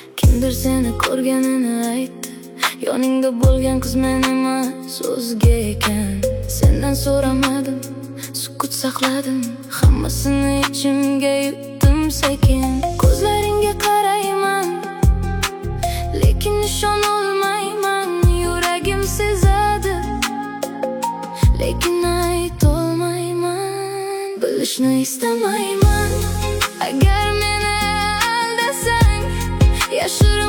Kimdir seni ko'rganini aytdi, yoningda bo'lgan qiz men emas o'zga ekan. Sendan so'ramadim, sukut saqladim, hammasini ichimga yutdim sekin. Ko'zlaringga qarayman, lekin nishon olmayman. Yuragim sezadi, lekin aytolmayman. Bilishni istamayman. Agar meni aldasang, yashir